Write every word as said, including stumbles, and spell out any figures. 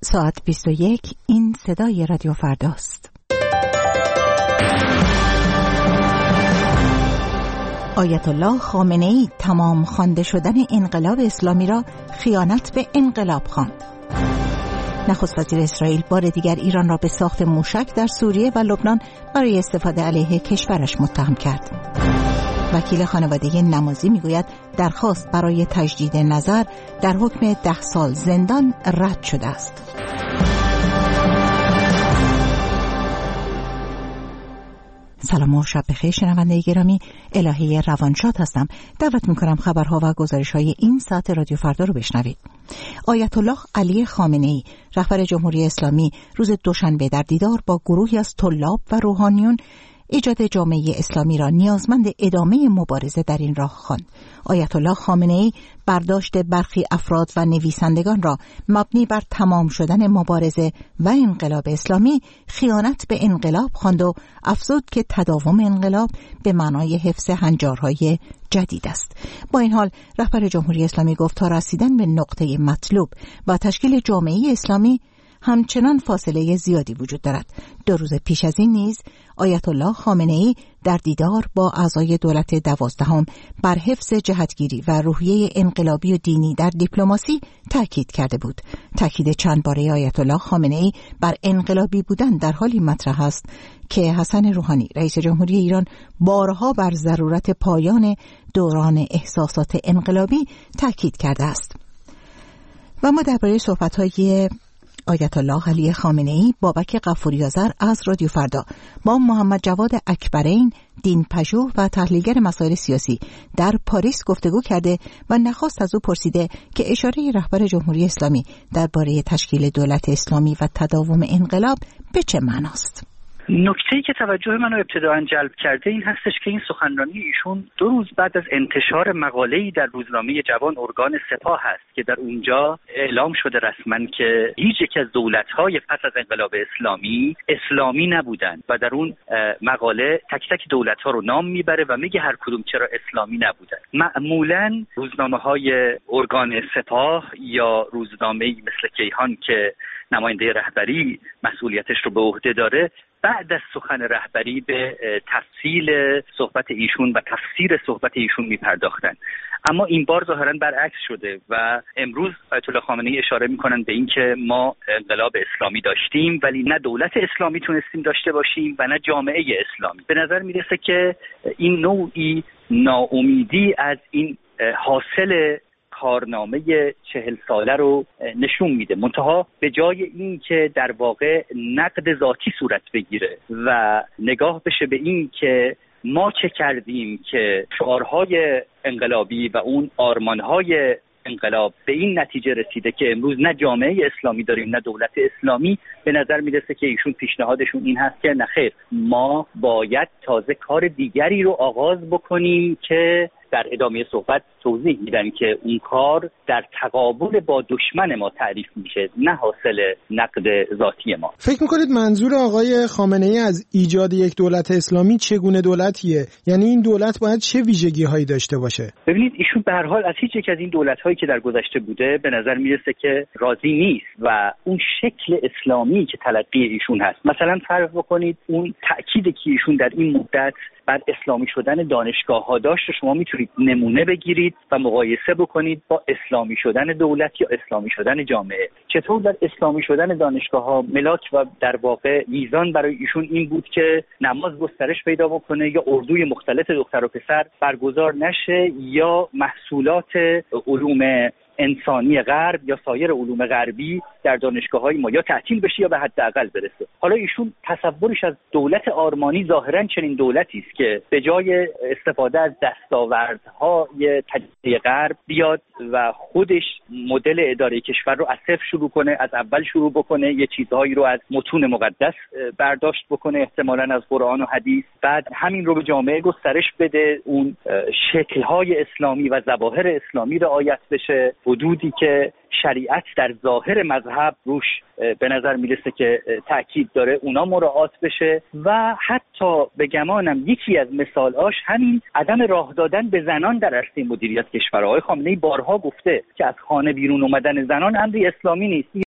ساعت بیست و یک. این صدای رادیو فرداست. آیت الله خامنه‌ای تمام خوانده شدن انقلاب اسلامی را خیانت به انقلاب خواند. نخست وزیر اسرائیل بار دیگر ایران را به ساخت موشک در سوریه و لبنان برای استفاده علیه کشورش متهم کرد. وکیل خانواده نمازی میگوید درخواست برای تجدید نظر در حکم ده سال زندان رد شده است. سلام و شب بخیر شنونده گرامی، الهه روانشاد هستم. دعوت میکنم خبرها و گزارش‌های این ساعت رادیو فردا رو بشنوید. آیت الله علی خامنه‌ای رهبر جمهوری اسلامی روز دوشنبه در دیدار با گروهی از طلاب و روحانیون ایجاد جامعه اسلامی را نیازمند ادامه مبارزه در این راه خواند. آیت الله خامنه‌ای برداشت برخی افراد و نویسندگان را مبنی بر تمام شدن مبارزه و انقلاب اسلامی خیانت به انقلاب خواند و افزود که تداوم انقلاب به معنای حفظ هنجارهای جدید است. با این حال رهبر جمهوری اسلامی گفت تا رسیدن به نقطه مطلوب و تشکیل جامعه اسلامی همچنان فاصله زیادی وجود دارد. دو روز پیش از این نیز آیت الله خامنه‌ای در دیدار با اعضای دولت دوازدهم بر حفظ جهتگیری و روحیه انقلابی و دینی در دیپلماسی تاکید کرده بود. تاکید چند باره آیت الله خامنه‌ای بر انقلابی بودن در حالی مطرح است که حسن روحانی رئیس جمهوری ایران بارها بر ضرورت پایان دوران احساسات انقلابی تاکید کرده است. و ما درباره صحبت‌های آیت الله علی خامنه‌ای بابک غفوری آذر از رادیو فردا با محمد جواد اکبرین دینپژوه و تحلیلگر مسائل سیاسی در پاریس گفتگو کرده و نخست از او پرسیده که اشاره رهبر جمهوری اسلامی درباره تشکیل دولت اسلامی و تداوم انقلاب به چه معناست؟ نکته‌ای که توجه منو ابتداً جلب کرده این هستش که این سخنرانی ایشون دو روز بعد از انتشار مقاله‌ای در روزنامه جوان ارگان سپاه هست که در اونجا اعلام شده رسما که هیچ یک از دولت‌های پس از انقلاب اسلامی اسلامی نبودند و در اون مقاله تک تک دولت‌ها رو نام میبره و میگه هر کدوم چرا اسلامی نبودن. معمولاً روزنامه‌های ارگان سپاه یا روزنامه‌ای مثل کیهان که نماینده رهبری مسئولیتش رو به عهده داره بعد از سخن رهبری به تفصیل صحبت ایشون و تفسیر صحبت ایشون میپرداختن، اما این بار ظاهرا برعکس شده و امروز آیت الله خامنه‌ای اشاره میکنن به این که ما انقلاب اسلامی داشتیم ولی نه دولت اسلامی تونستیم داشته باشیم و نه جامعه اسلامی. به نظر میرسه که این نوعی ناامیدی از این حاصل کارنامه چهل ساله رو نشون میده، منتها به جای این که در واقع نقد ذاتی صورت بگیره و نگاه بشه به این که ما چه کردیم که شعارهای انقلابی و اون آرمانهای انقلاب به این نتیجه رسیده که امروز نه جامعه اسلامی داریم نه دولت اسلامی، به نظر میرسه که ایشون پیشنهادشون این هست که نخیر، ما باید تازه کار دیگری رو آغاز بکنیم که در ادامه صحبت توضیح میدن که اون کار در تقابل با دشمن ما تعریف میشه، نه حاصل نقد ذاتی ما. فکر میکنید منظور آقای خامنه‌ای از ایجاد یک دولت اسلامی چگونه دولتیه؟ یعنی این دولت باید چه ویژگی هایی داشته باشه؟ ببینید ایشون به هر حال از هیچ یک از این دولت هایی که در گذشته بوده به نظر میرسه که راضی نیست و اون شکل اسلامی که تلقی ایشون هست، مثلا فرض بکنید اون تأکیدی که ایشون در این مدت بر اسلامی شدن دانشگاه ها داشت شما میتونید نمونه بگیرید و مقایسه بکنید با اسلامی شدن دولت یا اسلامی شدن جامعه. چطور در اسلامی شدن دانشگاه ها ملاک و در واقع میزان برای ایشون این بود که نماز گسترش پیدا بکنه یا اردوی مختلط دختر و پسر برگزار نشه یا محصولات علوم انسانی غرب یا سایر علوم غربی در دانشگاه‌های ما یا تعطیل بشه یا به حداقل برسه. حالا ایشون تصورش از دولت آرمانی ظاهراً چنین دولتی است که به جای استفاده از دستاوردهای تجربه غرب بیاد و خودش مدل اداره کشور رو از صفر شروع کنه، از اول شروع بکنه، یه چیزهایی رو از متون مقدس برداشت بکنه، احتمالاً از قرآن و حدیث، بعد همین رو به جامعه گسترش بده، اون شکل‌های اسلامی و ظواهر اسلامی رعایت بشه، حدودی که شریعت در ظاهر مذهب روش به نظر میرسه که تأکید داره اونا مراعات بشه و حتی به گمانم یکی از مثالاش همین عدم راه دادن به زنان در عرصه مدیریت کشور. آقای خامنه‌ای بارها گفته که از خانه بیرون اومدن زنان امری اسلامی نیست.